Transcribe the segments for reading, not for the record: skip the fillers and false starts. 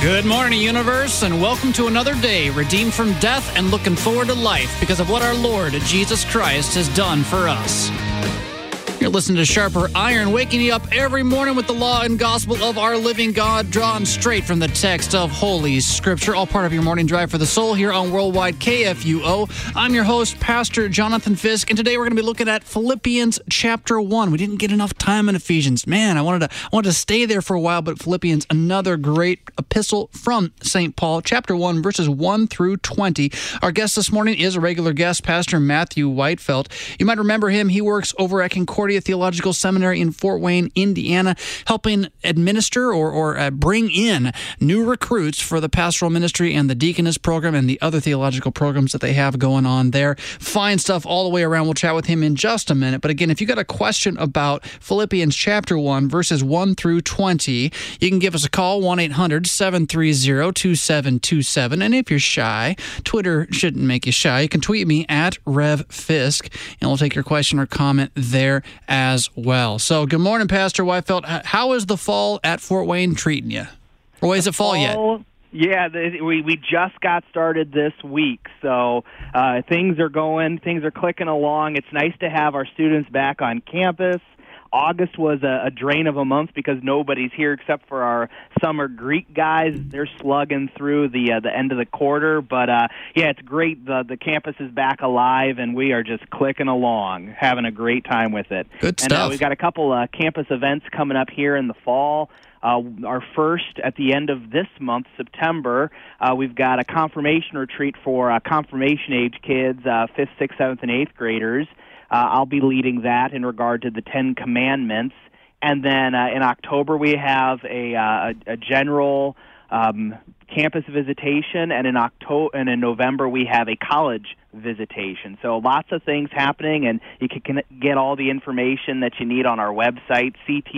Good morning, universe, and welcome to another day redeemed from death and looking forward to life because of what our Lord Jesus Christ has done for us. You're listening to Sharper Iron, waking you up every morning with the law and gospel of our living God, drawn straight from the text of Holy Scripture, all part of your morning drive for the soul here on Worldwide KFUO. I'm your host, Pastor Jonathan Fisk, and today we're going to be looking at Philippians chapter 1. We didn't get enough time in Ephesians. Man, I wanted to stay there for a while, but Philippians, another great epistle from St. Paul, chapter 1, verses 1 through 20. Our guest this morning is a regular guest, Pastor Matthew Whitefeld. You might remember him. He works over at Concordia Theological Seminary in Fort Wayne, Indiana, helping administer or bring in new recruits for the pastoral ministry and the deaconess program and the other theological programs that they have going on there. Fine stuff all the way around. We'll chat with him in just a minute. But again, if you got a question about Philippians chapter 1, verses 1 through 20, you can give us a call, 1-800-730-2727. And if you're shy, Twitter shouldn't make you shy. You can tweet me at Rev Fisk, and we'll take your question or comment there as well. So, good morning, Pastor Whitefeld. How is the fall at Fort Wayne treating you? Or is it fall yet? Yeah, we just got started this week, so things are clicking along. It's nice to have our students back on campus. August was a drain of a month because nobody's here except for our summer Greek guys. They're slugging through the end of the quarter, but yeah, it's great. The campus is back alive, and we are just clicking along, having a great time with it. Good stuff. And we've got a couple campus events coming up here in the fall. Our first at the end of this month, September, we've got a confirmation retreat for confirmation-age kids, 5th, 6th, 7th, and 8th graders. I'll be leading that in regard to the Ten Commandments. And then in October, we have a general campus visitation, and in November, we have a college visitation. So lots of things happening, and you can get all the information that you need on our website,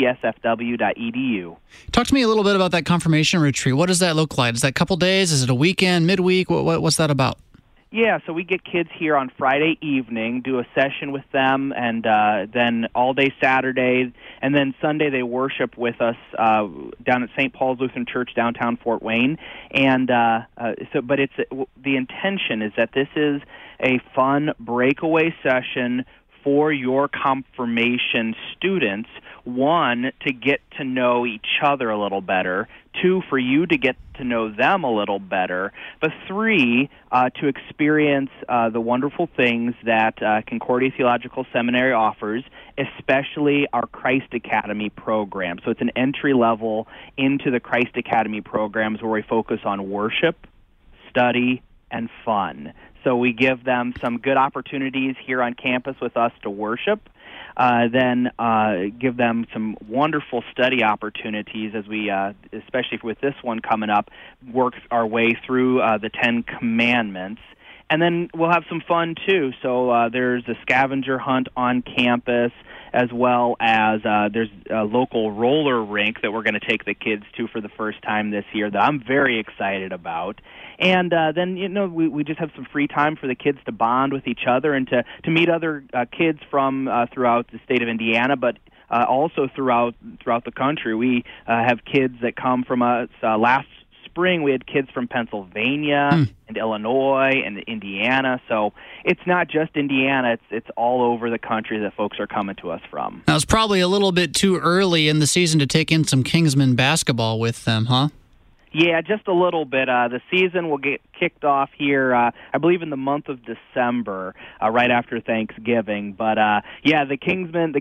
ctsfw.edu. Talk to me a little bit about that confirmation retreat. What does that look like? Is that a couple days? Is it a weekend, midweek? What's that about? Yeah, so we get kids here on Friday evening, do a session with them, and then all day Saturday, and then Sunday they worship with us down at St. Paul's Lutheran Church downtown Fort Wayne. And but the intention is that this is a fun breakaway session for your confirmation students. 1, to get to know each other a little better. 2, for you to get to know them a little better. But 3, to experience the wonderful things that Concordia Theological Seminary offers, especially our Christ Academy program. So it's an entry level into the Christ Academy programs where we focus on worship, study, and fun. So we give them some good opportunities here on campus with us to worship, then give them some wonderful study opportunities as we, especially with this one coming up, work our way through the Ten Commandments. And then we'll have some fun, too. So there's a scavenger hunt on campus, as well as there's a local roller rink that we're going to take the kids to for the first time this year that I'm very excited about. And then, we just have some free time for the kids to bond with each other and to meet other kids from throughout the state of Indiana, but also throughout the country. We have kids that come from us. Last spring, we had kids from Pennsylvania and Illinois and Indiana. So it's not just Indiana; it's all over the country that folks are coming to us from. Now, it's probably a little bit too early in the season to take in some Kingsmen basketball with them, huh? Yeah, just a little bit. The season will get kicked off here, I believe, in the month of December, right after Thanksgiving. But yeah, the Kingsmen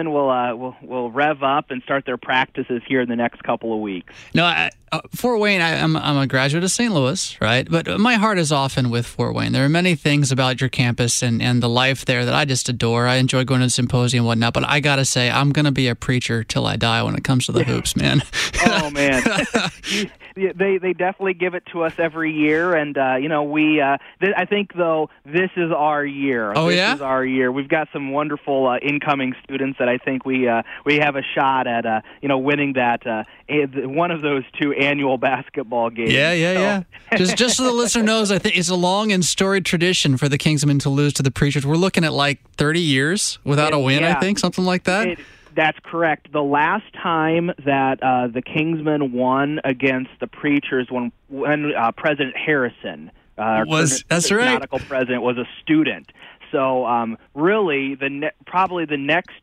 will rev up and start their practices here in the next couple of weeks. No, Fort Wayne. I'm a graduate of St. Louis, right? But my heart is often with Fort Wayne. There are many things about your campus and the life there that I just adore. I enjoy going to the symposium and whatnot. But I gotta say, I'm gonna be a preacher till I die when it comes to the hoops, man. Oh man. They definitely give it to us every year, and I think though this is our year. Oh, this is our year. We've got some wonderful incoming students that I think we have a shot at winning that one of those 2 annual basketball games. Yeah. Just so the listener knows, I think it's a long and storied tradition for the Kingsmen to lose to the Preachers. We're looking at like 30 years without a win. I think something like that. That's correct. The last time that the Kingsmen won against the Preachers, when President Harrison, that's right, synodical president, was a student. So really, probably the next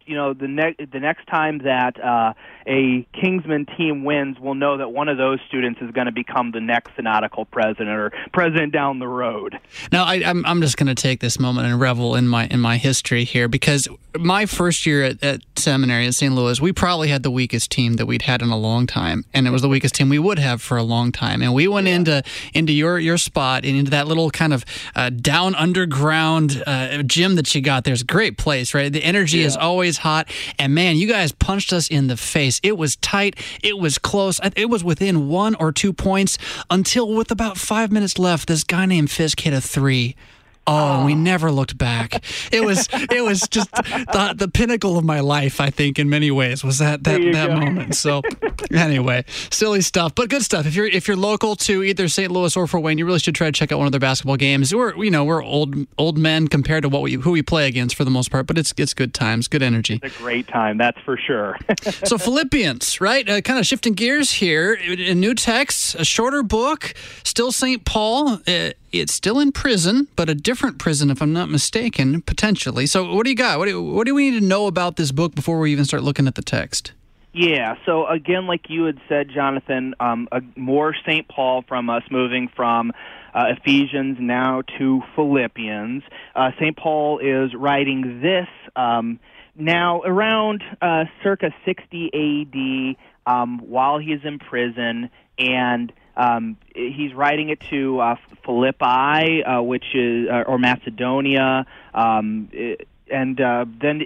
time that a Kingsman team wins, we'll know that one of those students is going to become the next synodical president or president down the road. Now, I'm just going to take this moment and revel in my history here, because my first year at seminary at St. Louis, we probably had the weakest team that we'd had in a long time, and it was the weakest team we would have for a long time. And we went into your spot and into that little kind of down underground gym that you got. There's a great place, right? The energy is always hot, and man, you guys punched us in the face. It was tight. It was close. It was within 1 or 2 points until, with about 5 minutes left, this guy named Fisk hit a 3. Oh, we never looked back. It was just the pinnacle of my life, I think, in many ways, was that moment. So anyway, silly stuff, but good stuff. If you're local to either St. Louis or Fort Wayne, you really should try to check out one of their basketball games. We're old men compared to who we play against for the most part, but it's good times, good energy. It's a great time, that's for sure. So Philippians, right? Kind of shifting gears here. A new text, a shorter book, still St. Paul. It's still in prison, but a different prison, if I'm not mistaken, potentially. So what do you got? What do we need to know about this book before we even start looking at the text? Yeah, so again, like you had said, Jonathan, more St. Paul from us, moving from Ephesians now to Philippians. St. Paul is writing this now around circa 60 AD while he's in prison, and he's writing it to Philippi, which is or Macedonia, but then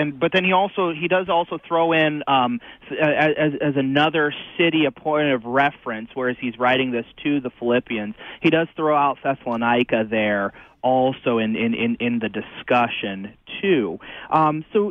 he does also throw in as another city a point of reference, whereas he's writing this to the Philippians. He does throw out Thessalonica there also in the discussion too. So,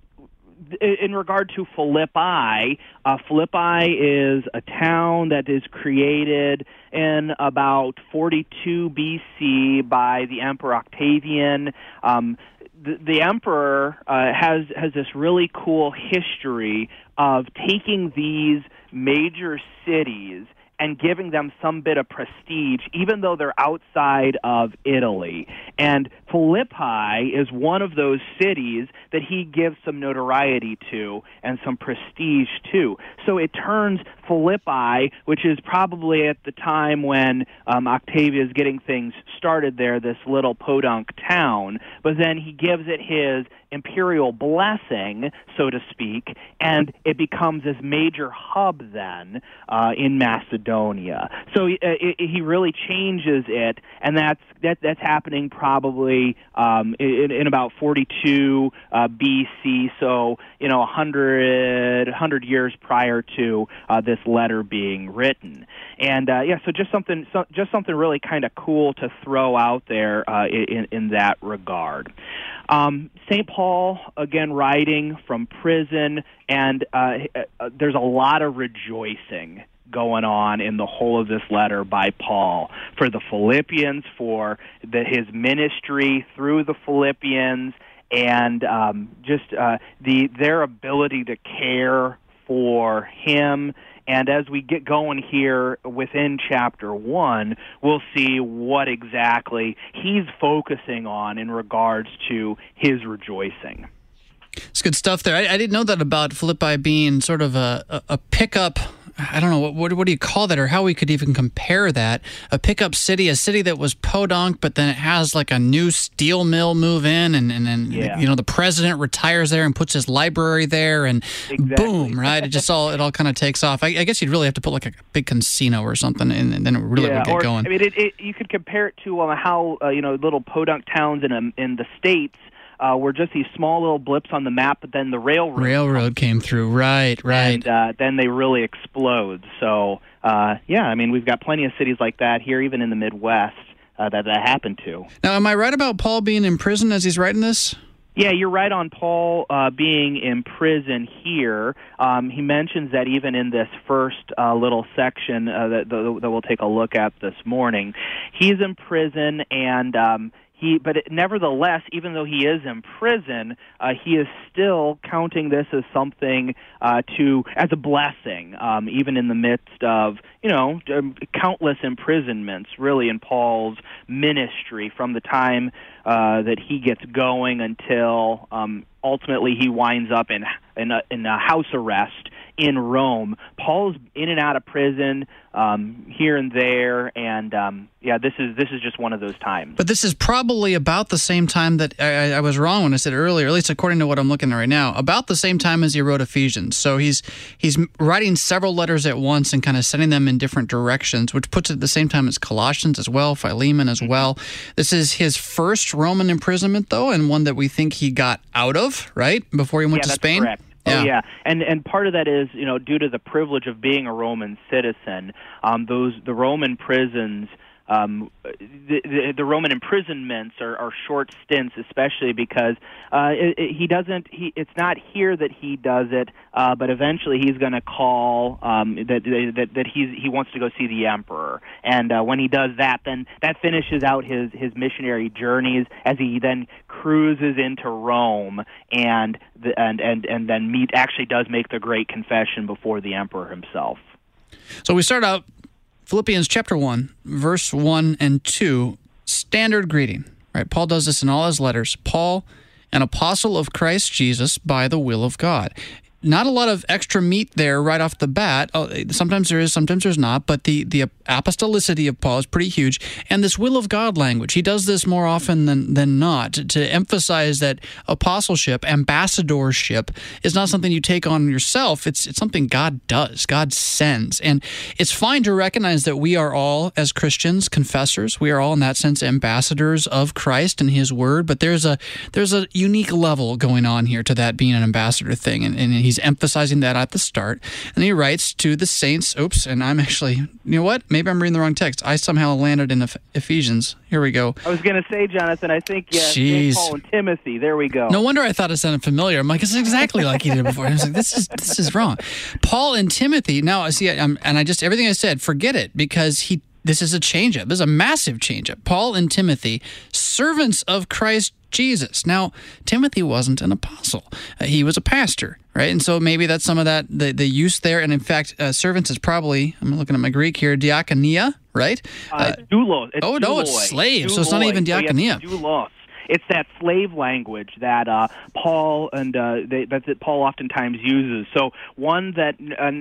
in regard to Philippi, Philippi is a town that is created in about 42 BC by the Emperor Octavian. The emperor has this really cool history of taking these major cities and giving them some bit of prestige, even though they're outside of Italy. And Philippi is one of those cities that he gives some notoriety to and some prestige to. So it turns Philippi, which is probably at the time when Octavius is getting things started there, this little podunk town, but then he gives it his imperial blessing, so to speak, and it becomes this major hub then in Macedonia. So he really changes it, and that's happening probably in about 42 BC, so 100 years prior to this letter being written. And so just something really kind of cool to throw out there in that regard. St. Paul, again, writing from prison, and there's a lot of rejoicing going on in the whole of this letter by Paul for the Philippians, for his ministry through the Philippians, and their ability to care for him. And as we get going here within chapter 1, we'll see what exactly he's focusing on in regards to his rejoicing. It's good stuff there. I didn't know that about Philippi being sort of a pickup. I don't know, what do you call that, or how we could even compare that? A pickup city, a city that was podunk, but then it has like a new steel mill move in, and the president retires there and puts his library there, and boom, right? It all kind of takes off. I guess you'd really have to put like a big casino or something, and then it really would get going. I mean, you could compare it to how little podunk towns in the States were just these small little blips on the map, but then the railroad came through. Right. And then they really explode. So, we've got plenty of cities like that here, even in the Midwest, that happened to. Now, am I right about Paul being in prison as he's writing this? Yeah, you're right on Paul being in prison here. He mentions that even in this first little section that we'll take a look at this morning. He's in prison, and nevertheless, even though he is in prison, he is still counting this as something as a blessing, even in the midst of countless imprisonments, really, in Paul's ministry from the time that he gets going until ultimately he winds up in a house arrest in Rome. Paul's in and out of prison here and there, and this is just one of those times. But this is probably about the same time that I was wrong when I said earlier, at least according to what I'm looking at right now, about the same time as he wrote Ephesians. So he's writing several letters at once and kind of sending them in different directions, which puts it at the same time as Colossians as well, Philemon as well. This is his first Roman imprisonment, though, and one that we think he got out of, right, before he went to Spain? Correct. Yeah. Oh, yeah, and part of that is, due to the privilege of being a Roman citizen, the Roman prisons, the Roman imprisonments are short stints, especially because it's not here that he does it, but eventually he's going to call that he wants to go see the emperor, and when he does that, then that finishes out his missionary journeys as he then cruises into Rome and then actually does make the great confession before the emperor himself. So we start out Philippians chapter 1, verse 1 and 2, standard greeting, right? Paul does this in all his letters. Paul, an apostle of Christ Jesus by the will of God. Not a lot of extra meat there right off the bat. Sometimes there is, sometimes there's not, but the apostolicity of Paul is pretty huge. And this will of God language, he does this more often than not to emphasize that apostleship, ambassadorship, is not something you take on yourself. It's something God does, God sends. And it's fine to recognize that we are all, as Christians, confessors. We are all, in that sense, ambassadors of Christ and his word. But there's a unique level going on here to that being an ambassador thing. And he's emphasizing that at the start. And he writes to the saints, and I'm actually, you know what? Maybe I'm reading the wrong text. I somehow landed in Ephesians. Here we go. I was going to say, Jonathan, I think, Paul and Timothy. There we go. No wonder I thought it sounded familiar. I'm like, it's exactly like he did before. I was like, this is wrong. Paul and Timothy. Now, see, everything I said, forget it, because this is a change-up. This is a massive change-up. Paul and Timothy, servants of Christ Jesus. Now, Timothy wasn't an apostle. He was a pastor, right? And so maybe that's some of that, the use there. And in fact, servants is probably, I'm looking at my Greek here, diakonia, right? Doulos. It's slave, so it's not even diakonia. Doulos. It's that slave language that Paul that Paul oftentimes uses. So one that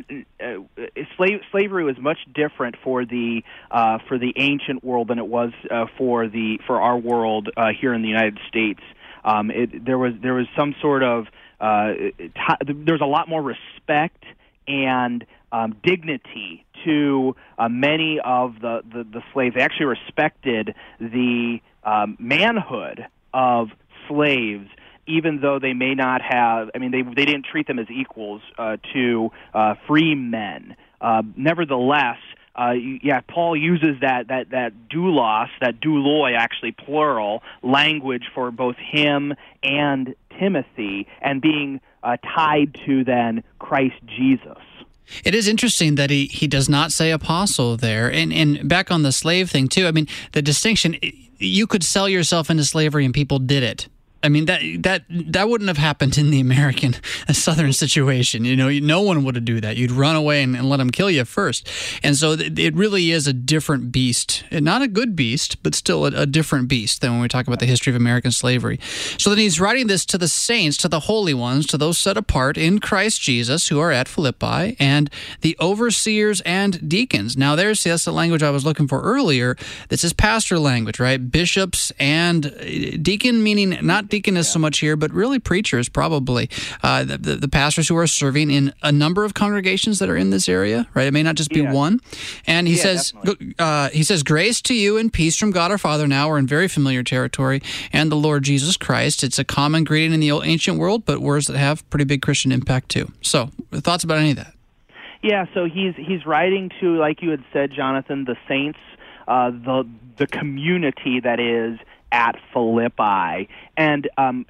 slavery was much different for the ancient world than it was for our world here in the United States. There was some sort of there's a lot more respect and dignity to many of the slaves. They actually respected the manhood of slaves, even though they may not have, they didn't treat them as equals to free men. Nevertheless, Paul uses that doulos, that douloi, actually plural, language for both him and Timothy, and being tied to then Christ Jesus. It is interesting that he does not say apostle there. And back on the slave thing, too, the distinction, you could sell yourself into slavery and people did it. That wouldn't have happened in the American Southern situation. No one would do that. You'd run away and let them kill you first. And so it really is a different beast. Not a good beast, but still a different beast than when we talk about the history of American slavery. So then he's writing this to the saints, to the holy ones, to those set apart in Christ Jesus who are at Philippi, and the overseers and deacons. Now that's the language I was looking for earlier. This is pastor language, right? Bishops and deacon, meaning not deaconess so much here, but really preachers probably. The pastors who are serving in a number of congregations that are in this area, right? It may not just be one. And he says, grace to you and peace from God our Father. Now we're in very familiar territory, and the Lord Jesus Christ. It's a common greeting in the old ancient world, but words that have pretty big Christian impact too. So, thoughts about any of that? Yeah, so he's writing to, like you had said, Jonathan, the saints, the community that is at Philippi, and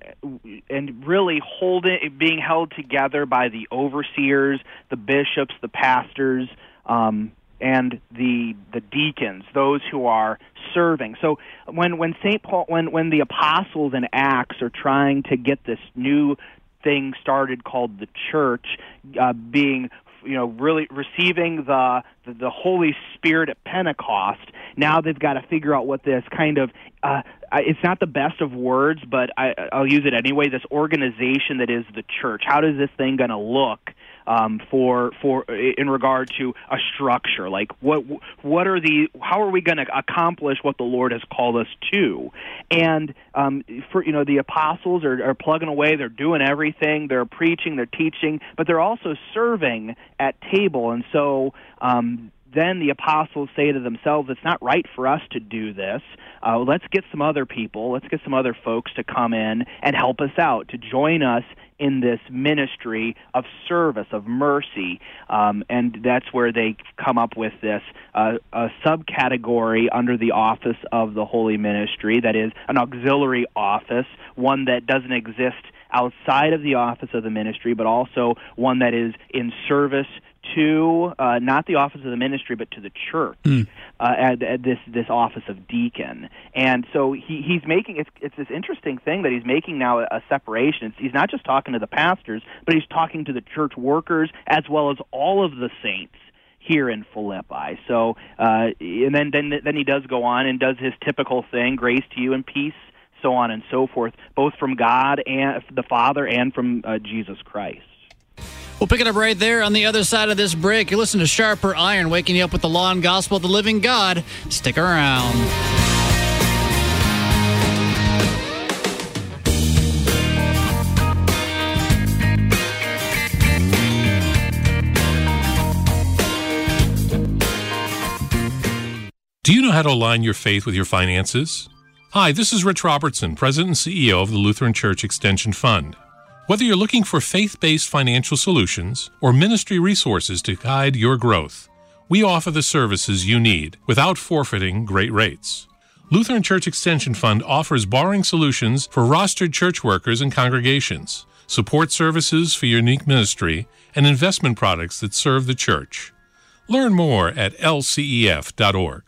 really being held together by the overseers, the bishops, the pastors, and the deacons, those who are serving. So when St. Paul, when the apostles in Acts are trying to get this new thing started called the church, being really receiving the Holy Spirit at Pentecost, now they've got to figure out what this kind of it's not the best of words, but I'll use it anyway, this organization that is the church. How does this thing going to look for in regard to a structure? Like how are we going to accomplish what the Lord has called us to? And for the apostles are plugging away, they're doing everything, they're preaching, they're teaching, but they're also serving at table. And so then the apostles say to themselves, it's not right for us to do this. Let's get some other people, let's get some other folks to come in and help us out, to join us in this ministry of service, of mercy. And that's where they come up with this a subcategory under the office of the Holy Ministry, that is an auxiliary office, one that doesn't exist outside of the office of the ministry, but also one that is in service to not the office of the ministry, but to the church, at this office of deacon. And so he's making it's this interesting thing that he's making now a separation. He's not just talking to the pastors, but he's talking to the church workers as well as all of the saints here in Philippi. So and then he does go on and does his typical thing: grace to you and peace, so on and so forth, both from God and the Father and from Jesus Christ. We'll pick it up right there on the other side of this break. You're listening to Sharper Iron, waking you up with the law and gospel of the living God. Stick around. Do you know how to align your faith with your finances? Hi, this is Rich Robertson, President and CEO of the Lutheran Church Extension Fund. Whether you're looking for faith-based financial solutions or ministry resources to guide your growth, we offer the services you need without forfeiting great rates. Lutheran Church Extension Fund offers borrowing solutions for rostered church workers and congregations, support services for your unique ministry, and investment products that serve the church. Learn more at lcef.org.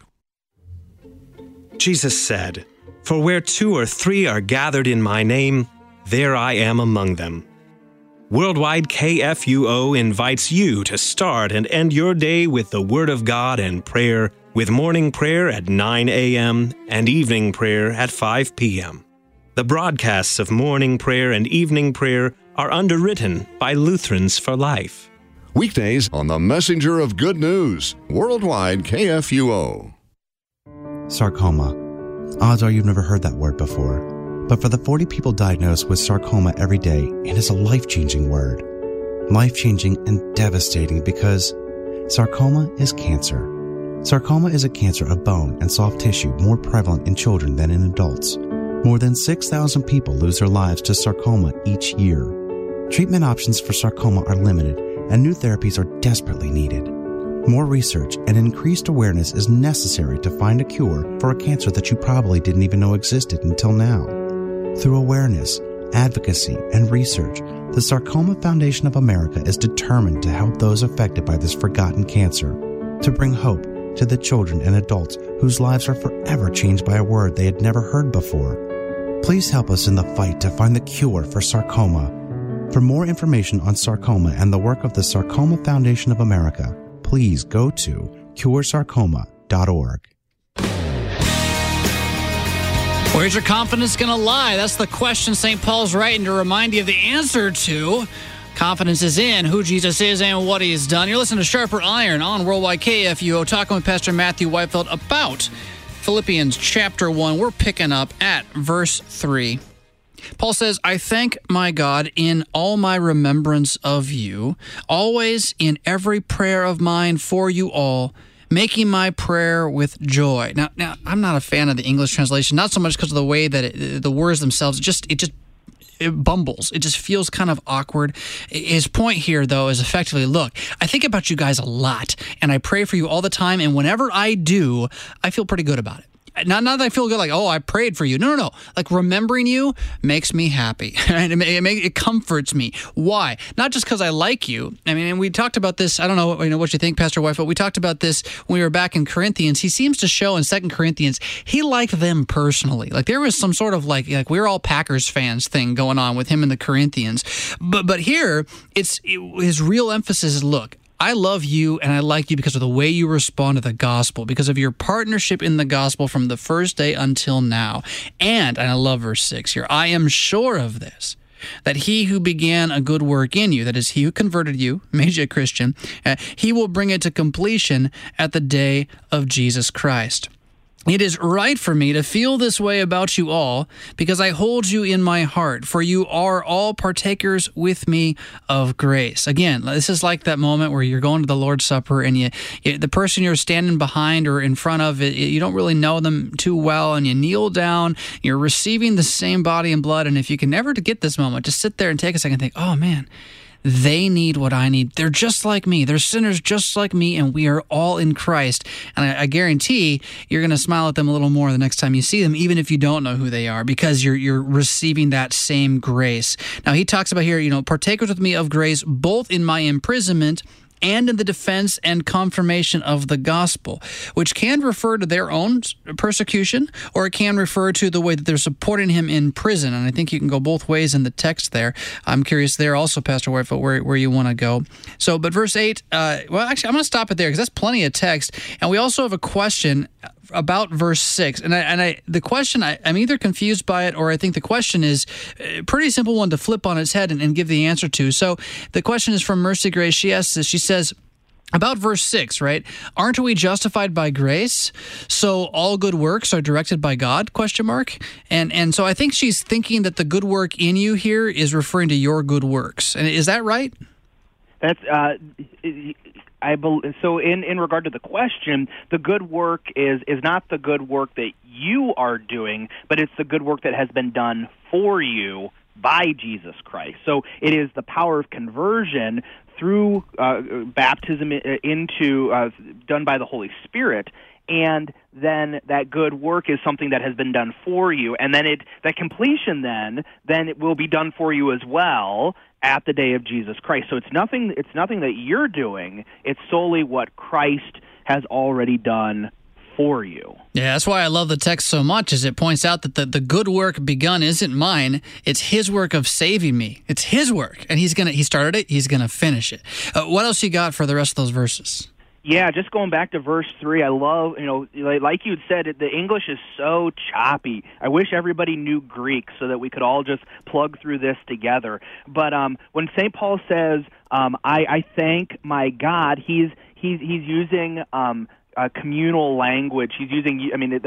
Jesus said, "For where 2 or 3 are gathered in my name, there I am among them." Worldwide KFUO invites you to start and end your day with the Word of God and prayer, with morning prayer at 9 a.m. and evening prayer at 5 p.m. The broadcasts of morning prayer and evening prayer are underwritten by Lutherans for Life. Weekdays on the Messenger of Good News, Worldwide KFUO. Sarcoma. Odds are you've never heard that word before. But for the 40 people diagnosed with sarcoma every day, it is a life-changing word. Life-changing and devastating because sarcoma is cancer. Sarcoma is a cancer of bone and soft tissue more prevalent in children than in adults. More than 6,000 people lose their lives to sarcoma each year. Treatment options for sarcoma are limited, and new therapies are desperately needed. More research and increased awareness is necessary to find a cure for a cancer that you probably didn't even know existed until now. Through awareness, advocacy, and research, the Sarcoma Foundation of America is determined to help those affected by this forgotten cancer, to bring hope to the children and adults whose lives are forever changed by a word they had never heard before. Please help us in the fight to find the cure for sarcoma. For more information on sarcoma and the work of the Sarcoma Foundation of America, please go to curesarcoma.org. Where's your confidence going to lie? That's the question St. Paul's writing to remind you of the answer to. Confidence is in who Jesus is and what he has done. You're listening to Sharper Iron on Worldwide KFUO, talking with Pastor Matthew Whitefeld about Philippians chapter 1. We're picking up at verse 3. Paul says, "I thank my God in all my remembrance of you, always in every prayer of mine for you all, making my prayer with joy." Now, I'm not a fan of the English translation, not so much because of the way that the words themselves, it bumbles. It just feels kind of awkward. His point here, though, is effectively, look, I think about you guys a lot, and I pray for you all the time, and whenever I do, I feel pretty good about it. not that I feel good, like, oh, I prayed for you. No. Like, remembering you makes me happy. It comforts me. Why? Not just because I like you. I mean, and we talked about this. I don't know, what you think, Pastor White, but we talked about this when we were back in Corinthians. He seems to show in 2 Corinthians, he liked them personally. Like, there was some sort of like we're all Packers fans thing going on with him in the Corinthians. But here, his real emphasis is, look, I love you and I like you because of the way you respond to the gospel, because of your partnership in the gospel from the first day until now. And I love verse 6 here, I am sure of this, that he who began a good work in you, that is, he who converted you, made you a Christian, he will bring it to completion at the day of Jesus Christ. It is right for me to feel this way about you all, because I hold you in my heart, for you are all partakers with me of grace. Again, this is like that moment where you're going to the Lord's Supper and the person you're standing behind or in front of, you don't really know them too well, and you kneel down, you're receiving the same body and blood, and if you can never get this moment, just sit there and take a second and think, oh man, they need what I need. They're just like me. They're sinners just like me, and we are all in Christ. And I guarantee you're going to smile at them a little more the next time you see them, even if you don't know who they are, because you're receiving that same grace. Now, he talks about here, partakers with me of grace, both in my imprisonment and in the defense and confirmation of the gospel, which can refer to their own persecution, or it can refer to the way that they're supporting him in prison. And I think you can go both ways in the text there. I'm curious there also, Pastor Whitefoot, where you want to go. So, but verse 8, well, actually, I'm going to stop it there because that's plenty of text. And we also have a question about verse 6. And the question, I'm either confused by it, or I think the question is a pretty simple one to flip on its head and give the answer to. So the question is from Mercy Grace. She asks this. She says, about verse 6, right? Aren't we justified by grace? So all good works are directed by God, ? And so I think she's thinking that the good work in you here is referring to your good works. And is that right? That's so in regard to the question, the good work is not the good work that you are doing, but it's the good work that has been done for you by Jesus Christ. So it is the power of conversion through baptism into done by the Holy Spirit, and then that good work is something that has been done for you, and then that completion then it will be done for you as well at the day of Jesus Christ. So it's nothing that you're doing. It's solely what Christ has already done for you. Yeah, that's why I love the text so much, is it points out that the good work begun isn't mine. It's his work of saving me. It's his work, and he started it, he's going to finish it. What else you got for the rest of those verses? Yeah, just going back to verse 3, I love, like you said, the English is so choppy. I wish everybody knew Greek so that we could all just plug through this together. But when St. Paul says, I thank my God, he's using a communal language. He's using,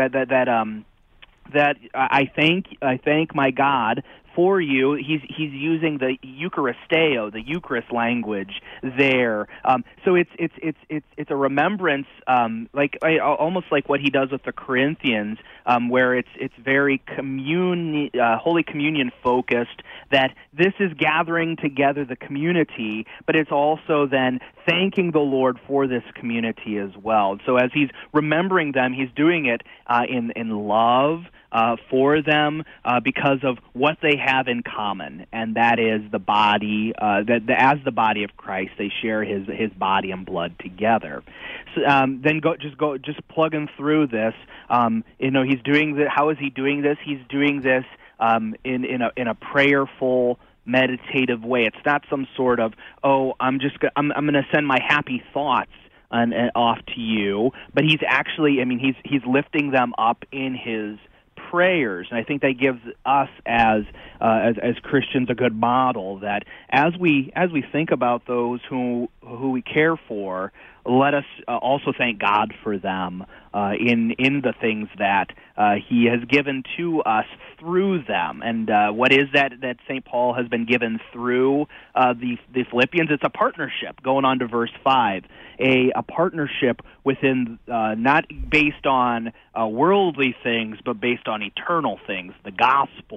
that I thank my God for you. He's using the Eucharisteo, the Eucharist language there. So it's a remembrance, almost like what he does with the Corinthians, where it's very Holy Communion focused. That this is gathering together the community, but it's also then thanking the Lord for this community as well. So as he's remembering them, he's doing it in love for them because of what they have in common, and that is the body. As the body of Christ, they share his body and blood together. So, then just plugging through this. He's doing how is he doing this? He's doing this in a prayerful, meditative way. It's not some sort of I'm going to send my happy thoughts off to you, but he's actually he's lifting them up in his prayers, and I think that gives us as Christians a good model that as we think about those who we care for, let us also thank God for them in the things that He has given to us through them. And what is that St. Paul has been given through the Philippians? It's a partnership. Going on to verse 5, a partnership within not based on worldly things, but based on eternal things, the gospel.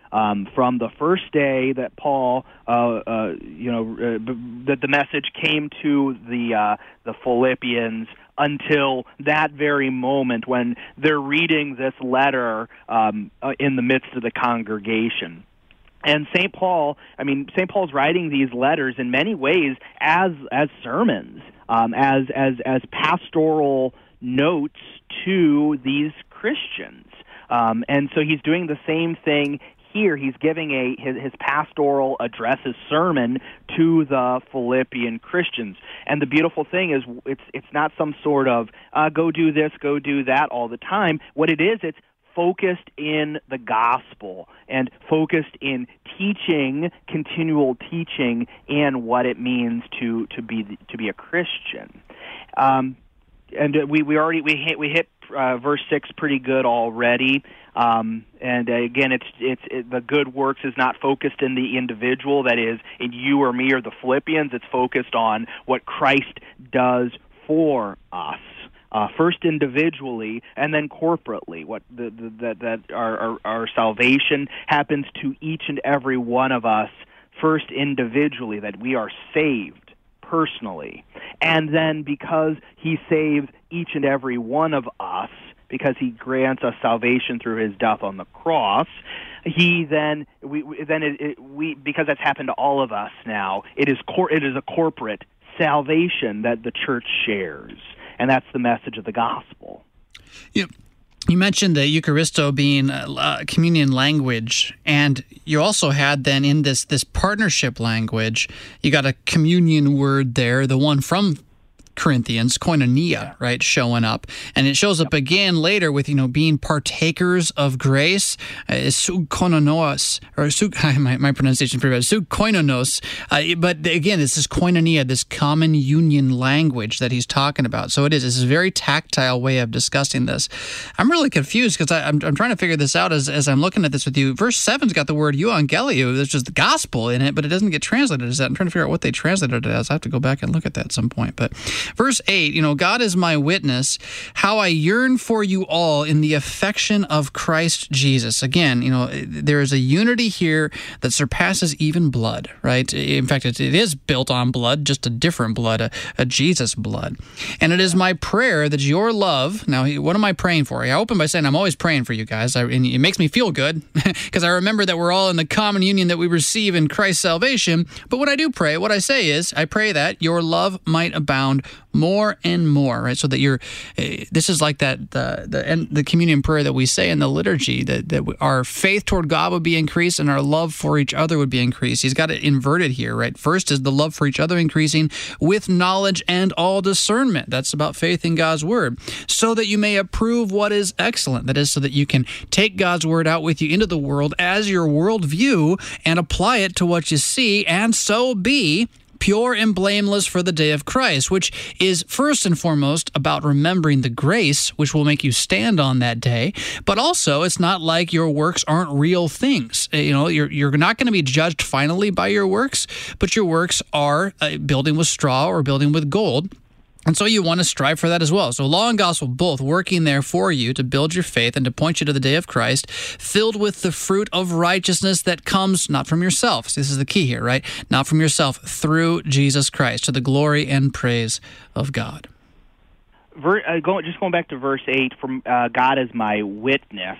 from the first day that Paul, that the message came to the Philippians until that very moment when they're reading this letter in the midst of the congregation. And St. Paul's writing these letters in many ways as sermons, as pastoral notes to these Christians. And so he's doing the same thing here. He's giving his pastoral address, his sermon to the Philippian Christians. And the beautiful thing is it's not some sort of go do this, go do that all the time. What it is, it's focused in the gospel and focused in teaching, continual teaching, and what it means to be a Christian. And we hit verse 6 pretty good already. And again, it's the good works is not focused in the individual, that is, in you or me or the Philippians. It's focused on what Christ does for us. First individually and then corporately. That our salvation happens to each and every one of us first individually, that we are saved personally. And then because he saves each and every one of us, because he grants us salvation through his death on the cross, because that's happened to all of us now, it is a corporate salvation that the church shares. And that's the message of the gospel. You mentioned the Eucharisto being communion language, and you also had then in this partnership language, you got a communion word there, the one from Corinthians, koinonia, right, showing up. And it shows up again later with, being partakers of grace, koinonos, or my pronunciation is pretty bad, koinonos. But again, it's this koinonia, this common union language that he's talking about. So this is a very tactile way of discussing this. I'm really confused because I'm trying to figure this out as I'm looking at this with you. Verse 7's got the word euangelio, there's just the gospel in it, but it doesn't get translated as that. I'm trying to figure out what they translated it as. I have to go back and look at that at some point. But Verse 8, God is my witness, how I yearn for you all in the affection of Christ Jesus. Again, there is a unity here that surpasses even blood, right? In fact, it is built on blood, just a different blood, a Jesus blood. And it is my prayer that your love, now what am I praying for? I open by saying I'm always praying for you guys, and it makes me feel good because I remember that we're all in the common union that we receive in Christ's salvation. But when I do pray, what I say is, I pray that your love might abound more and more, right? So that this is like that the communion prayer that we say in the liturgy, that our faith toward God would be increased and our love for each other would be increased. He's got it inverted here, right? First is the love for each other increasing with knowledge and all discernment. That's about faith in God's word. So that you may approve what is excellent. That is, so that you can take God's word out with you into the world as your worldview and apply it to what you see, and so be pure and blameless for the day of Christ, which is first and foremost about remembering the grace which will make you stand on that day. But also, it's not like your works aren't real things. You're not going to be judged finally by your works, but your works are building with straw or building with gold. And so you want to strive for that as well. So law and gospel both working there for you to build your faith and to point you to the day of Christ, filled with the fruit of righteousness that comes not from yourself. So this is the key here, right? Not from yourself, through Jesus Christ, to the glory and praise of God. Just going back to verse 8, from God as my witness.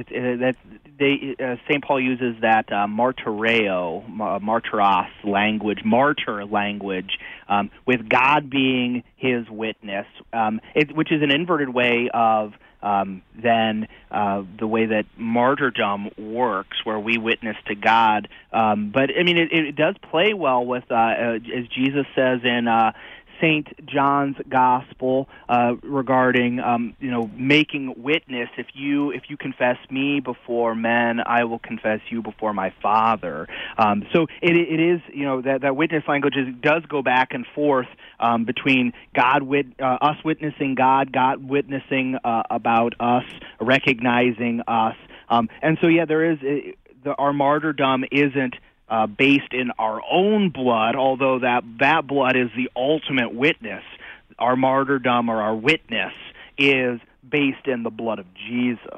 St. Paul uses that martyreo, martyros language, martyr language, with God being his witness, which is an inverted way of the way that martyrdom works, where we witness to God. But it does play well with, as Jesus says in St. John's Gospel regarding making witness. If you confess me before men, I will confess you before my Father. So it is that witness language does go back and forth between us witnessing God witnessing about us, recognizing us, and so there is our martyrdom isn't based in our own blood, although that blood is the ultimate witness. Our martyrdom or our witness is based in the blood of Jesus.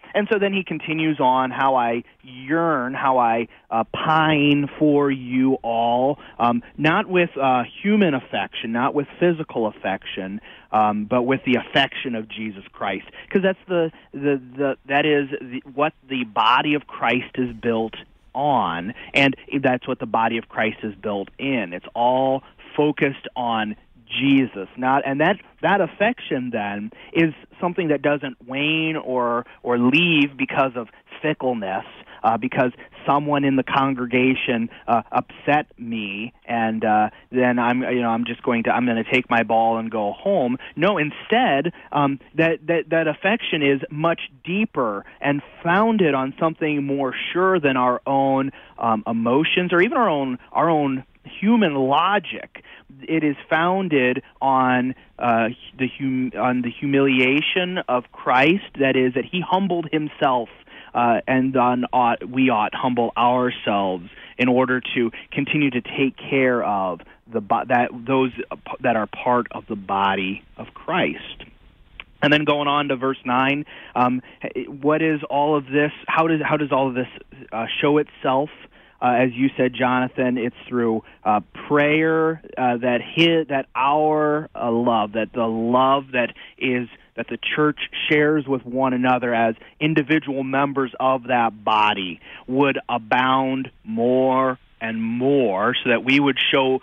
And so then he continues on, how I yearn, how I pine for you all, not with human affection, not with physical affection, but with the affection of Jesus Christ, because that's that is what the body of Christ is built on, and that's what the body of Christ is built in. It's all focused on Jesus, and that affection then is something that doesn't wane or leave because of fickleness, because someone in the congregation upset me, and then I'm going to take my ball and go home. No, instead, that affection is much deeper and founded on something more sure than our own emotions or even our own human logic. It is founded on the humiliation of Christ. That is, that he humbled himself, and we ought humble ourselves in order to continue to take care of those that are part of the body of Christ. And then going on to verse 9, what is all of this? How does all of this show itself? As you said, Jonathan, it's through prayer, that our love, that the love that the church shares with one another as individual members of that body would abound more and more, so that we would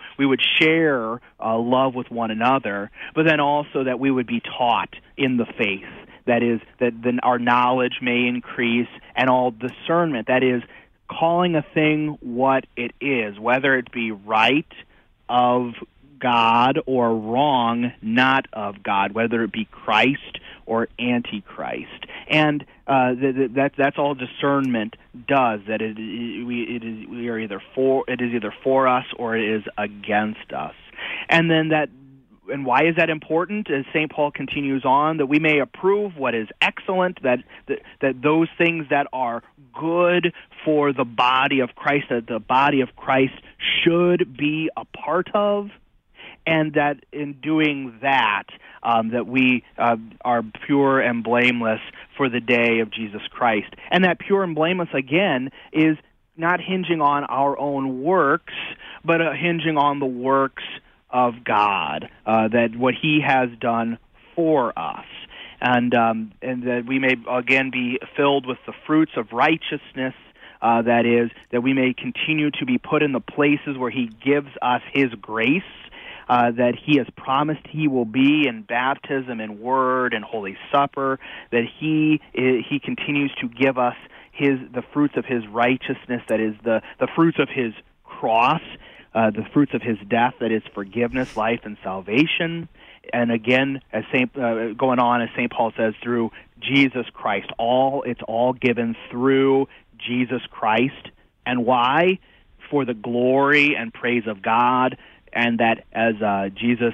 share love with one another, but then also that we would be taught in the faith. That is, that then our knowledge may increase, and all discernment, that is, calling a thing what it is, whether it be right of God or wrong not of God, whether it be Christ or Antichrist. And that's all discernment does. That it is either for us or it is against us. And then and why is that important? As St. Paul continues on, that we may approve what is excellent, that those things that are good for the body of Christ, that the body of Christ should be a part of, and that in doing that, that we are pure and blameless for the day of Jesus Christ. And that pure and blameless, again, is not hinging on our own works, but hinging on the works of God, that what he has done for us, and that we may again be filled with the fruits of righteousness, that is, that we may continue to be put in the places where he gives us his grace, that he has promised he will be in baptism and word and Holy Supper, that he continues to give us the fruits of his righteousness, that is, the fruits of his cross, the fruits of his death, that is forgiveness, life, and salvation. And again, as going on, as St. Paul says, through Jesus Christ. It's all given through Jesus Christ. And why? For the glory and praise of God. And that as Jesus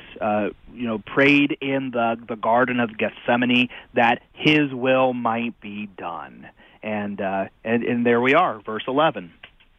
prayed in the Garden of Gethsemane, that his will might be done. And there we are, verse 11.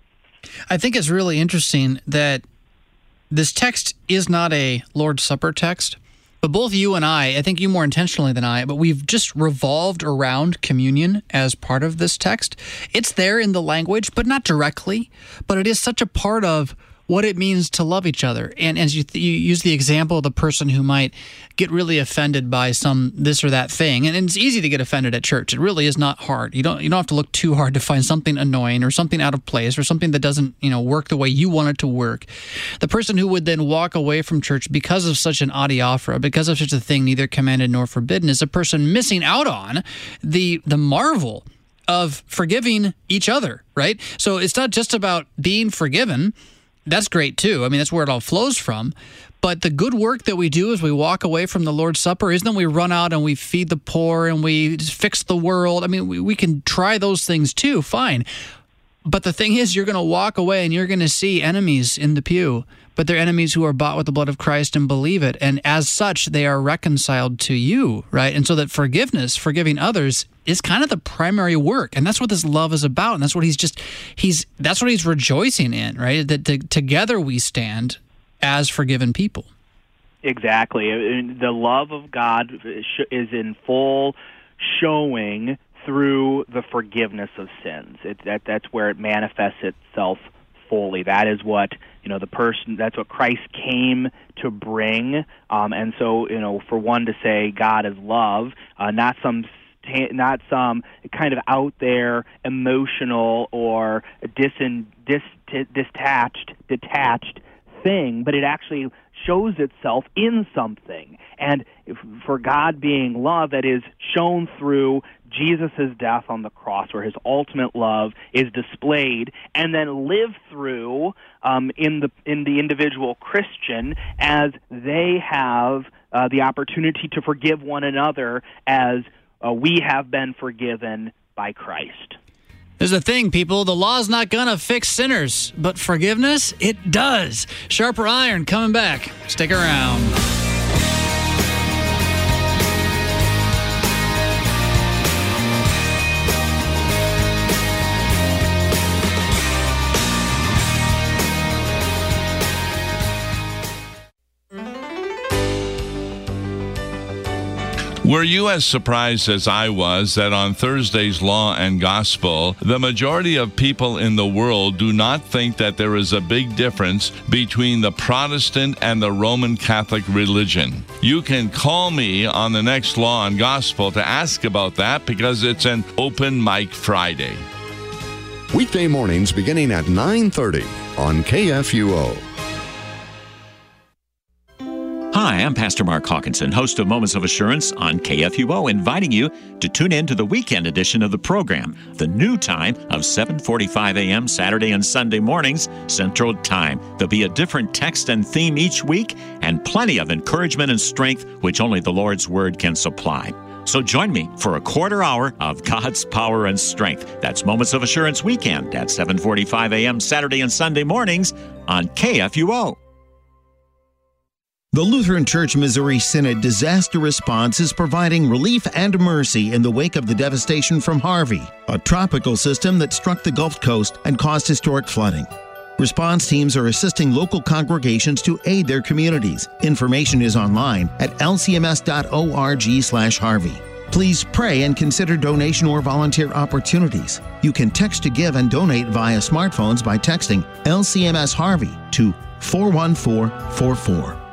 I think it's really interesting that this text is not a Lord's Supper text, but both you and I think you more intentionally than I, but we've just revolved around communion as part of this text. It's there in the language, but not directly, but it is such a part of what it means to love each other. And as you use the example of the person who might get really offended by some this or that thing, and it's easy to get offended at church. It really is not hard. You don't have to look too hard to find something annoying or something out of place or something that doesn't work the way you want it to work. The person who would then walk away from church because of such an adiaphora, because of such a thing neither commanded nor forbidden, is a person missing out on the marvel of forgiving each other, right? So it's not just about being forgiven. That's great too. I mean, that's where it all flows from. But the good work that we do as we walk away from the Lord's Supper isn't that we run out and we feed the poor and we just fix the world. I mean, we can try those things too, fine. But the thing is, you're going to walk away and you're going to see enemies in the pew, but they're enemies who are bought with the blood of Christ and believe it. And as such, they are reconciled to you, right? And so that forgiving others, is kind of the primary work. And that's what this love is about. And that's what that's what he's rejoicing in, right? That together we stand as forgiven people. Exactly. The love of God is in full showing through the forgiveness of sins. That's where it manifests itself fully. That is what that's what Christ came to bring. And so for one to say God is love, not some kind of out there emotional or detached thing, but it actually shows itself in something. And for God being love, that is shown through Jesus' death on the cross, where his ultimate love is displayed and then lived through in the individual Christian, as they have the opportunity to forgive one another as we have been forgiven by Christ. There's the thing, people. The law's not going to fix sinners, but forgiveness, it does. Sharper Iron coming back. Stick around. Were you as surprised as I was that on Thursday's Law and Gospel, the majority of people in the world do not think that there is a big difference between the Protestant and the Roman Catholic religion? You can call me on the next Law and Gospel to ask about that, because it's an open mic Friday. Weekday mornings beginning at 9:30 on KFUO. Hi, I'm Pastor Mark Hawkinson, host of Moments of Assurance on KFUO, inviting you to tune in to the weekend edition of the program, the new time of 7:45 a.m. Saturday and Sunday mornings, Central Time. There'll be a different text and theme each week, and plenty of encouragement and strength, which only the Lord's Word can supply. So join me for a quarter hour of God's power and strength. That's Moments of Assurance Weekend at 7:45 a.m. Saturday and Sunday mornings on KFUO. The Lutheran Church Missouri Synod Disaster Response is providing relief and mercy in the wake of the devastation from Harvey, a tropical system that struck the Gulf Coast and caused historic flooding. Response teams are assisting local congregations to aid their communities. Information is online at lcms.org/Harvey. Please pray and consider donation or volunteer opportunities. You can text to give and donate via smartphones by texting LCMS Harvey to 41444.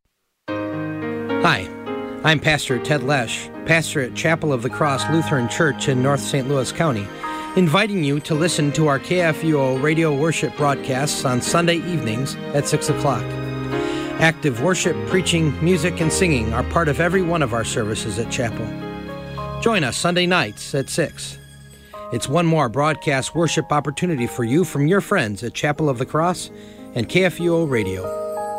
Hi, I'm Pastor Ted Lesh, pastor at Chapel of the Cross Lutheran Church in North St. Louis County, inviting you to listen to our KFUO radio worship broadcasts on Sunday evenings at 6 o'clock. Active worship, preaching, music, and singing are part of every one of our services at Chapel. Join us Sunday nights at 6. It's one more broadcast worship opportunity for you from your friends at Chapel of the Cross and KFUO Radio.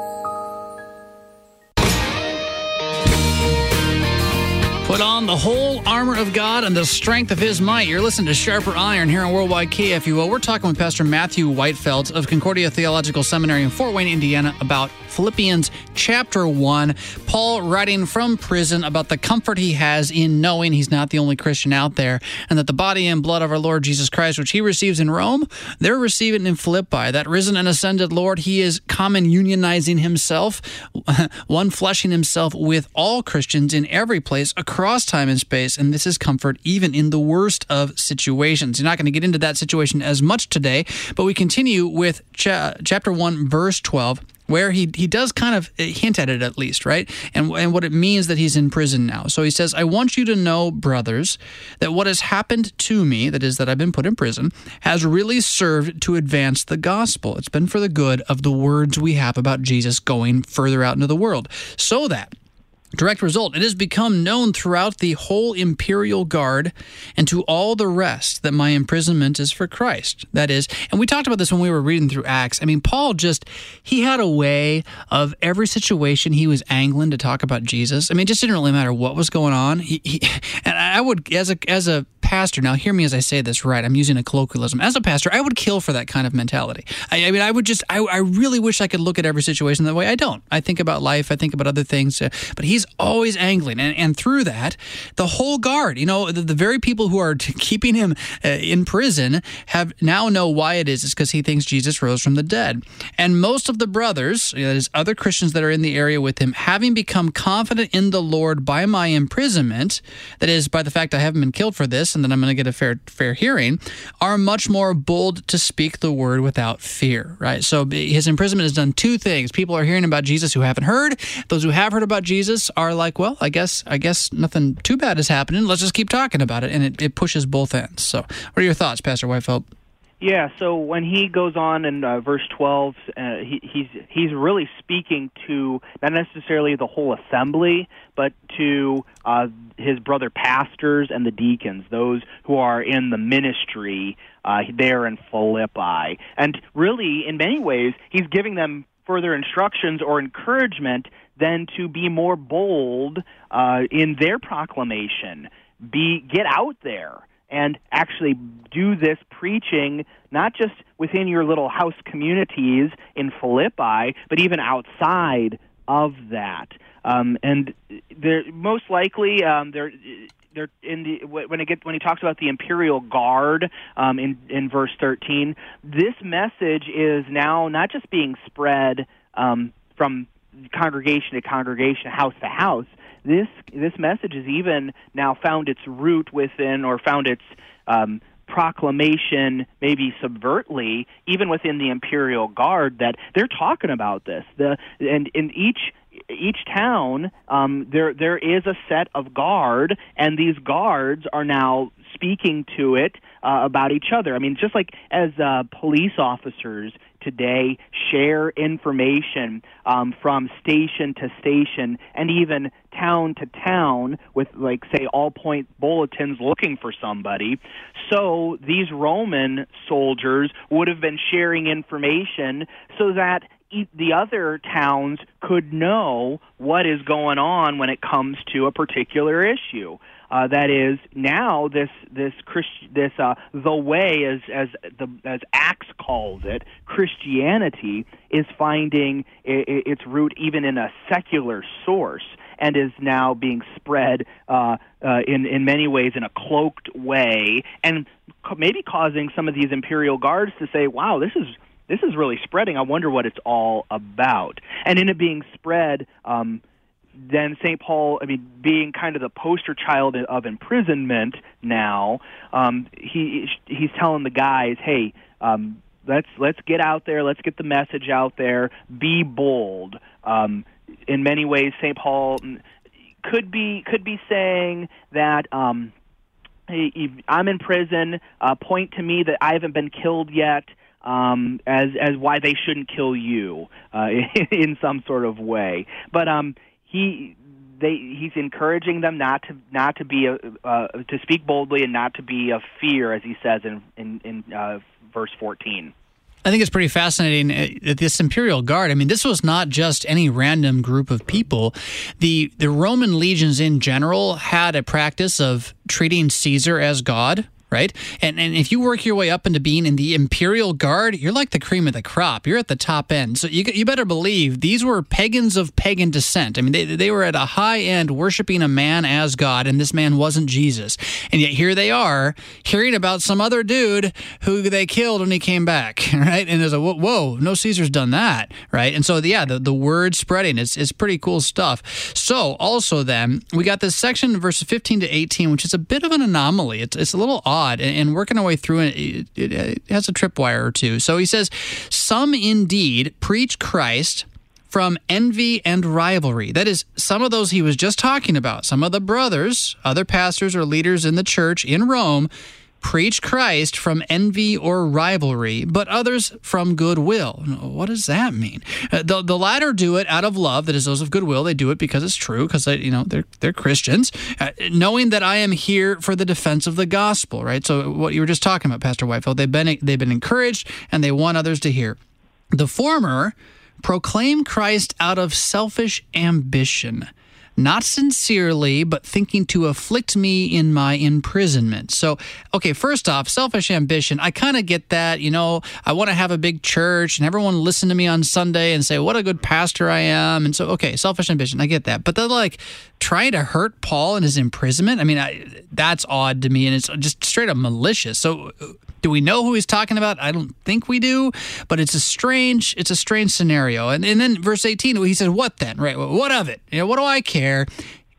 Put on the whole armor of God and the strength of his might. You're listening to Sharper Iron here on Worldwide KFUO. We're talking with Pastor Matthew Whitefeld of Concordia Theological Seminary in Fort Wayne, Indiana, about Philippians chapter 1. Paul writing from prison about the comfort he has in knowing he's not the only Christian out there, and that the body and blood of our Lord Jesus Christ, which he receives in Rome, they're receiving in Philippi. That risen and ascended Lord, he is common unionizing himself, one fleshing himself with all Christians in every place across time and space, and this is comfort even in the worst of situations. You're not going to get into that situation as much today, but we continue with chapter 1, verse 12, where he does kind of hint at it at least, right? And what it means that he's in prison now. So he says, I want you to know, brothers, that what has happened to me, that is that I've been put in prison, has really served to advance the gospel. It's been for the good of the words we have about Jesus going further out into the world. So that, direct result, it has become known throughout the whole imperial guard and to all the rest that my imprisonment is for Christ. That is, and we talked about this when we were reading through Acts. I mean, Paul he had a way of every situation he was angling to talk about Jesus. I mean, it just didn't really matter what was going on. And I would, as a pastor, now hear me as I say this right, I'm using a colloquialism. As a pastor, I would kill for that kind of mentality. I mean, I really wish I could look at every situation that way. I don't. I think about life, I think about other things, but he's always angling. And through that, the whole guard, the very people who are keeping him in prison have now know why it is. It's because he thinks Jesus rose from the dead. And most of the brothers, that is other Christians that are in the area with him, having become confident in the Lord by my imprisonment, that is by the fact I haven't been killed for this, and that I'm going to get a fair hearing, are much more bold to speak the word without fear, right? So his imprisonment has done two things. People are hearing about Jesus who haven't heard. Those who have heard about Jesus are like, well, I guess nothing too bad is happening. Let's just keep talking about it. And it pushes both ends. So what are your thoughts, Pastor Whitefeld? Yeah, so when he goes on in verse 12, he's really speaking to not necessarily the whole assembly, but to his brother pastors and the deacons, those who are in the ministry there in Philippi. And really, in many ways, he's giving them further instructions or encouragement than to be more bold in their proclamation. Get out there and actually do this preaching, not just within your little house communities in Philippi, but even outside of that. And they're most likely they're in the when he talks about the imperial guard in verse 13. This message is now not just being spread from congregation to congregation, house to house. This message has even now found its root within, or found its proclamation, maybe subvertly, even within the imperial guard, that they're talking about this. And in each town, there is a set of guard, and these guards are now speaking to it about each other. I mean, just like as police officers today share information from station to station and even town to town with, like, say, all-point bulletins looking for somebody. So these Roman soldiers would have been sharing information so that the other towns could know what is going on when it comes to a particular issue. That is, now the way, as Acts calls it, Christianity, is finding its root even in a secular source, and is now being spread in many ways in a cloaked way, and maybe causing some of these imperial guards to say, "Wow, this is really spreading. I wonder what it's all about." And in it being spread, then St. Paul, being kind of the poster child of imprisonment now, he's telling the guys, "Hey, let's get out there. Let's get the message out there. Be bold." In many ways, St. Paul could be saying that, "Hey, I'm in prison. Point to me that I haven't been killed yet." As why they shouldn't kill you in some sort of way, but he's encouraging them not to be to speak boldly and not to be of fear, as he says in verse 14. I think it's pretty fascinating that this imperial guard, this was not just any random group of people. The Roman legions in general had a practice of treating Caesar as God. Right? And if you work your way up into being in the imperial guard, you're like the cream of the crop. You're at the top end. So you better believe these were pagans of pagan descent. They were at a high end worshiping a man as God, and this man wasn't Jesus. And yet here they are hearing about some other dude who they killed when he came back, right? And there's a, whoa, no Caesar's done that, right? And so, the word spreading is pretty cool stuff. So also then, we got this section in verses 15 to 18, which is a bit of an anomaly. It's a little odd. And working our way through it, it has a tripwire or two. So he says, "Some indeed preach Christ from envy and rivalry." That is, some of those he was just talking about, some of the brothers, other pastors or leaders in the church in Rome, preach Christ from envy or rivalry, but others from goodwill. What does that mean? The latter do it out of love, that is, those of goodwill. They do it because it's true, because they're Christians, knowing that I am here for the defense of the gospel. Right. So what you were just talking about, Pastor Whitefeld, they've been encouraged, and they want others to hear. The former proclaim Christ out of selfish ambition, not sincerely, but thinking to afflict me in my imprisonment. So, okay, first off, selfish ambition, I kind of get that. I want to have a big church and everyone listen to me on Sunday and say, what a good pastor I am. And so, okay, selfish ambition, I get that. But they're trying to hurt Paul in his imprisonment? That's odd to me, and it's just straight up malicious. So, do we know who he's talking about? I don't think we do, but it's a strange scenario. And then verse 18, he says, "What then?" Right? What of it? What do I care?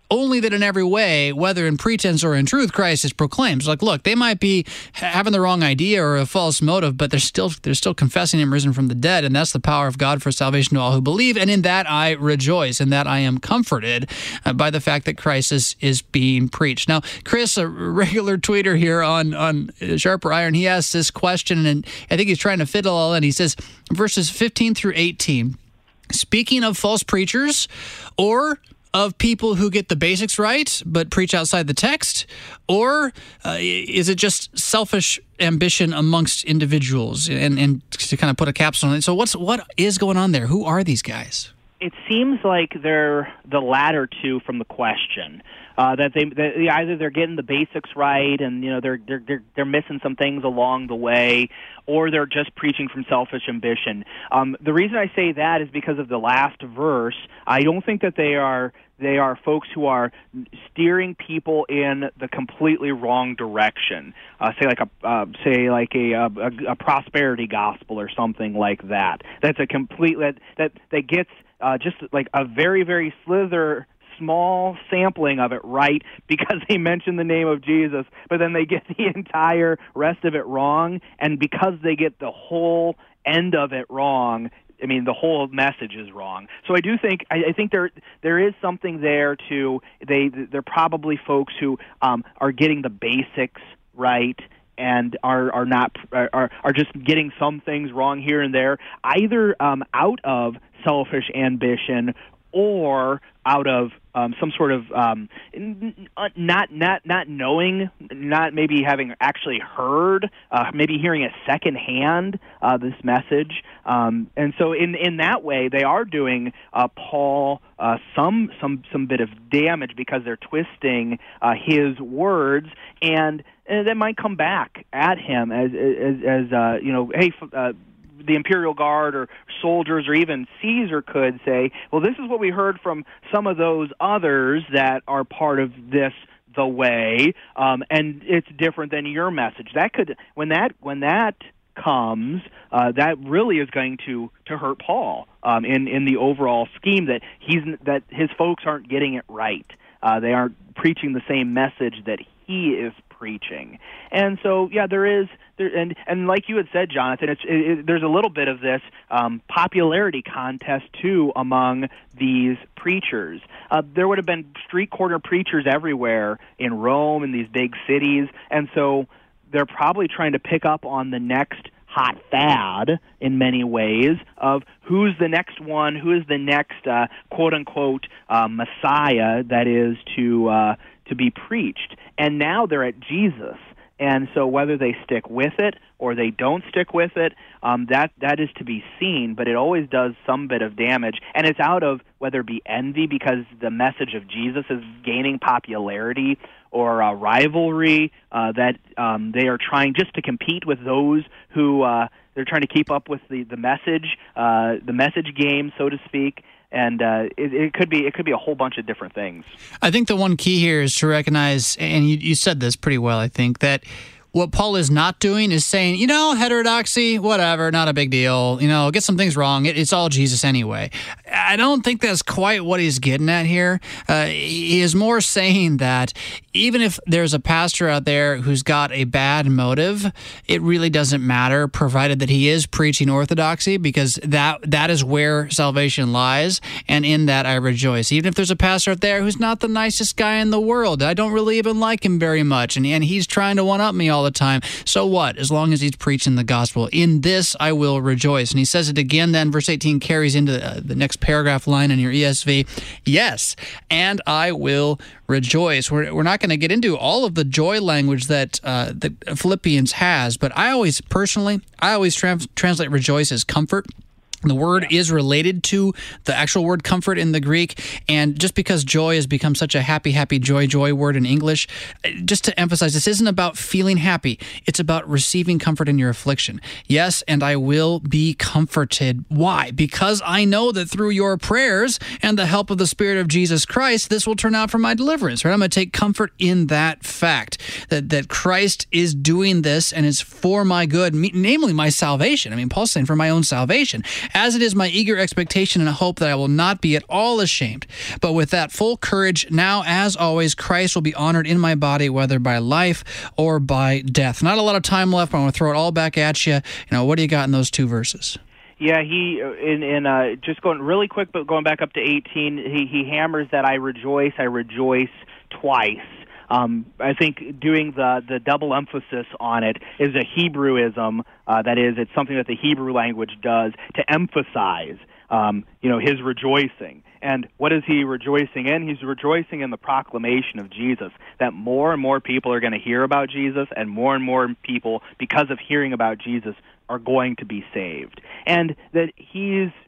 only that in every way, whether in pretense or in truth, Christ is proclaimed. It's like, look, they might be having the wrong idea or a false motive, but they're still confessing him risen from the dead, and that's the power of God for salvation to all who believe. And in that I rejoice, and that I am comforted by the fact that Christ is being preached. Now, Chris, a regular tweeter here on Sharper Iron, he asks this question, and I think he's trying to fit it all in. He says, verses 15 through 18, speaking of false preachers or of people who get the basics right but preach outside the text, or is it just selfish ambition amongst individuals? And to kind of put a capsule on it, so what is going on there? Who are these guys? It seems like they're the latter two from the question. That they either they're getting the basics right, and they're missing some things along the way, or they're just preaching from selfish ambition. The reason I say that is because of the last verse. I don't think that they are folks who are steering people in the completely wrong direction. Say like a prosperity gospel or something like that. That's a complete that gets just like a very, very small sampling of it right because they mention the name of Jesus, but then they get the entire rest of it wrong, and because they get the whole end of it wrong, I mean, the whole message is wrong. So I do think I think there is something there too. They're probably folks who are getting the basics right and are just getting some things wrong here and there, either out of selfish ambition or out of some sort of not knowing, not maybe having actually heard, maybe hearing it secondhand, this message, and so in that way they are doing Paul some bit of damage because they're twisting his words, and that might come back at him as hey. The Imperial Guard or soldiers or even Caesar could say, well, this is what we heard from some of those others that are part of this the way, and it's different than your message. That could, when that comes, that really is going to hurt Paul in the overall scheme that his folks aren't getting it right. They aren't preaching the same message that he is preaching. And so, yeah, and like you had said, Jonathan, there's a little bit of this popularity contest, too, among these preachers. There would have been street corner preachers everywhere in Rome, in these big cities, and so they're probably trying to pick up on the next hot fad in many ways of who's the next one, who is the next quote-unquote Messiah that is to be preached. And now they're at Jesus. And so whether they stick with it or they don't stick with it, that is to be seen, but it always does some bit of damage. And it's out of whether it be envy because the message of Jesus is gaining popularity, or rivalry that they are trying just to compete with those who they're trying to keep up with the message game, so to speak. And it could be a whole bunch of different things. I think the one key here is to recognize, and you said this pretty well, I think, that what Paul is not doing is saying, heterodoxy, whatever, not a big deal. Get some things wrong. It's all Jesus anyway. I don't think that's quite what he's getting at here. He is more saying that even if there's a pastor out there who's got a bad motive, it really doesn't matter, provided that he is preaching orthodoxy, because that is where salvation lies, and in that I rejoice. Even if there's a pastor out there who's not the nicest guy in the world, I don't really even like him very much, and he's trying to one-up me all the time. So what? As long as he's preaching the gospel, in this I will rejoice. And he says it again then, verse 18 carries into the next paragraph line in your ESV. Yes, and I will rejoice. We're not going to get into all of the joy language that Philippians has, but I always translate rejoice as comfort. The word is related to the actual word comfort in the Greek, and just because joy has become such a happy, joy word in English, just to emphasize, this isn't about feeling happy. It's about receiving comfort in your affliction. Yes, and I will be comforted. Why? Because I know that through your prayers and the help of the Spirit of Jesus Christ, this will turn out for my deliverance. Right? I'm going to take comfort in that fact, that Christ is doing this and it's for my good, namely my salvation. I mean, Paul's saying for my own salvation. as it is my eager expectation and hope that I will not be at all ashamed, but with that full courage, now, as always, Christ will be honored in my body, whether by life or by death. Not a lot of time left, but I'm going to throw it all back at you. What do you got in those two verses? Yeah, he just going really quick, but going back up to 18, he hammers that I rejoice twice. I think doing the double emphasis on it is a Hebrewism. That is, it's something that the Hebrew language does to emphasize, his rejoicing. And what is he rejoicing in? He's rejoicing in the proclamation of Jesus, that more and more people are going to hear about Jesus, and more people, because of hearing about Jesus, are going to be saved. And that he is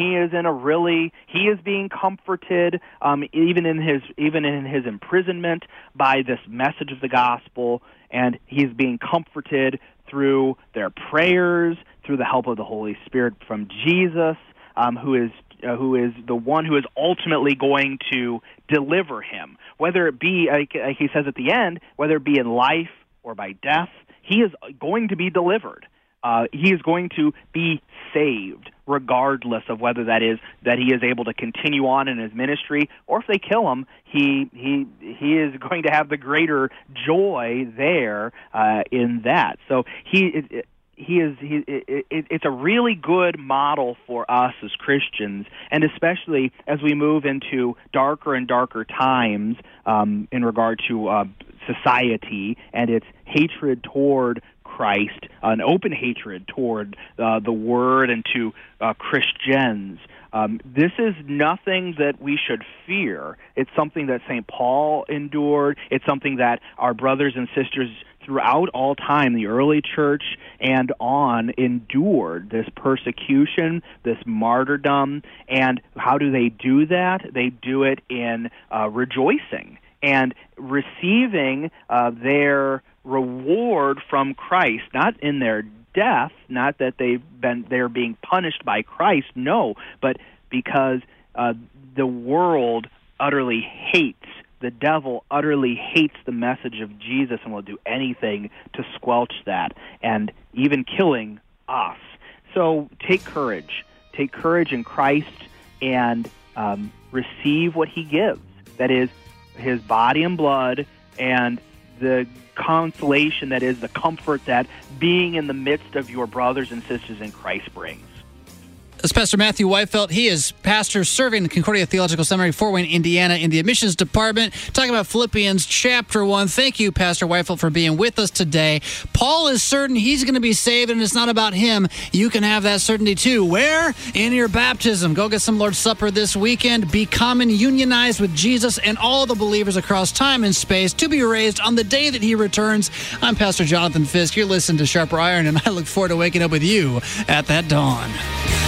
being comforted, even in his imprisonment, by this message of the gospel, and he's being comforted through their prayers, through the help of the Holy Spirit from Jesus, who is the one who is ultimately going to deliver him. Whether it be, like he says at the end, whether it be in life or by death, he is going to be delivered. He is going to be saved, regardless of whether that is that he is able to continue on in his ministry, or if they kill him, he is going to have the greater joy there in that. So it's a really good model for us as Christians, and especially as we move into darker and darker times in regard to society and its hatred toward Christ, an open hatred toward the Word and to Christians. This is nothing that we should fear. It's something that St. Paul endured. It's something that our brothers and sisters throughout all time, the early church and on, endured this persecution, this martyrdom. And how do they do that? They do it in rejoicing and receiving their reward from Christ, not in their death, not that they're being punished by Christ, no, but because the world utterly hates, the devil utterly hates the message of Jesus and will do anything to squelch that, and even killing us. So take courage in Christ, and receive what he gives. That is his body and blood, and the consolation that is the comfort that being in the midst of your brothers and sisters in Christ brings. This is Pastor Matthew Whitefeld. He is pastor serving the Concordia Theological Seminary, Fort Wayne, Indiana, in the admissions department, talking about Philippians chapter 1. Thank you, Pastor Whitefeld, for being with us today. Paul is certain he's going to be saved, and it's not about him. You can have that certainty too. Where? In your baptism. Go get some Lord's Supper this weekend. Become unionized with Jesus and all the believers across time and space to be raised on the day that he returns. I'm Pastor Jonathan Fisk. You're listening to Sharper Iron, and I look forward to waking up with you at that dawn.